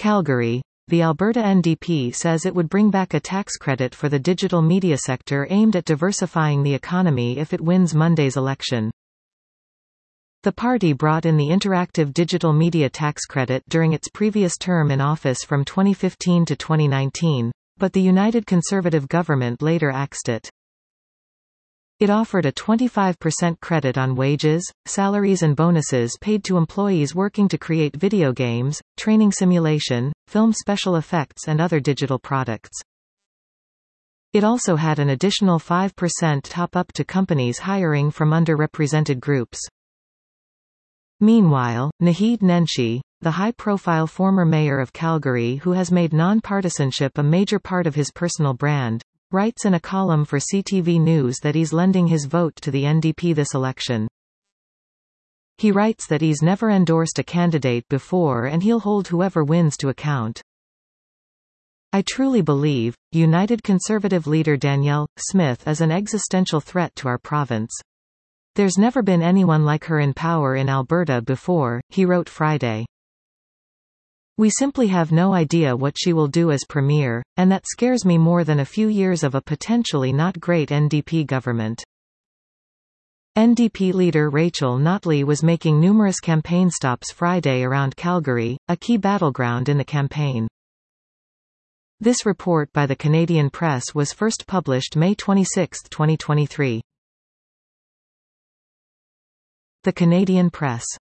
Calgary. The Alberta NDP says it would bring back a tax credit for the digital media sector aimed at diversifying the economy if it wins Monday's election. The party brought in the interactive digital media tax credit during its previous term in office from 2015 to 2019, but the United Conservative government later axed it. It offered a 25% credit on wages, salaries and bonuses paid to employees working to create video games, training simulation, film special effects and other digital products. It also had an additional 5% top-up to companies hiring from underrepresented groups. Meanwhile, Naheed Nenshi, the high-profile former mayor of Calgary who has made non-partisanship a major part of his personal brand, writes in a column for CTV News that he's lending his vote to the NDP this election. He writes that he's never endorsed a candidate before and he'll hold whoever wins to account. I truly believe, United Conservative leader Danielle Smith is an existential threat to our province. There's never been anyone like her in power in Alberta before, he wrote Friday. We simply have no idea what she will do as premier, and that scares me more than a few years of a potentially not great NDP government. NDP leader Rachel Notley was making numerous campaign stops Friday around Calgary, a key battleground in the campaign. This report by the Canadian Press was first published May 26, 2023. The Canadian Press.